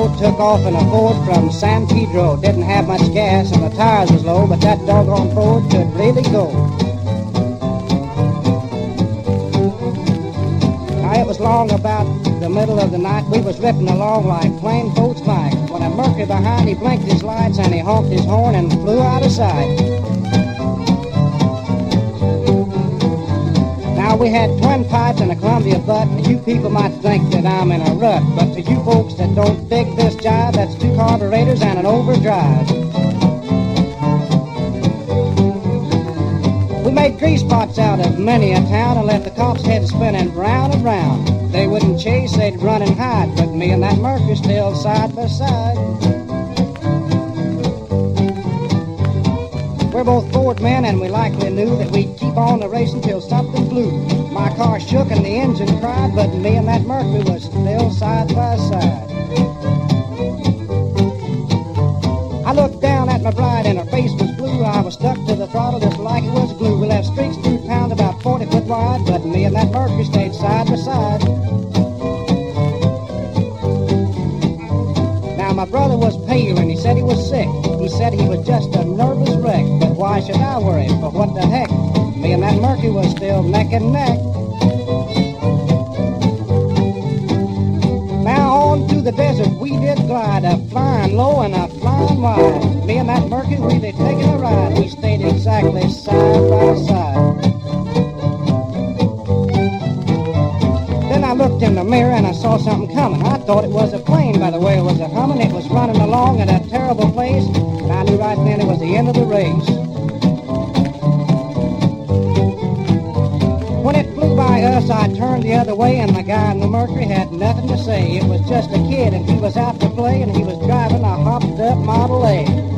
boat took off in a Ford from San Pedro. Didn't have much gas and the tires was low, but that doggone Ford could really go. Now it was long about the middle of the night. We was ripping along like plain folks might, when a Mercury behind, he blinked his lights and he honked his horn and flew out of sight. Now we had twin pipes and a Columbia butt. You people might think that I'm in a rut, but to you folks that don't dig this jive, that's 2 carburetors and an overdrive. We made grease spots out of many a town and left the cops' heads spinning round and round. They wouldn't chase, they'd run and hide, but me and that Mercury still side by side. We're both Ford men and we likely knew that we'd keep on the racing till something blew. My car shook and the engine cried, but me and that Mercury was still side by side. I looked down at my bride and her face was blue. I was stuck to the throttle just like it was glue. We left streets 2 pound about 40 foot wide, but me and that Mercury stayed side by side. Now my brother was pale and he said he was sick. He said he was just a nervous wreck, but why should I worry? For what the heck? Me and that Mercury was still neck and neck. Now on to the desert we did glide, a flying low and a flying wide. Me and that Mercury really taking a ride. We stayed exactly side by side. Then I looked in the mirror and I saw something coming. I thought it was a plane by the way it was a humming. It was running along at a terrible pace, and I knew right then it was the end of the race. When it flew by us, I turned the other way, and the guy in the Mercury had nothing to say. It was just a kid, and he was out to play, and he was driving a hopped-up Model A.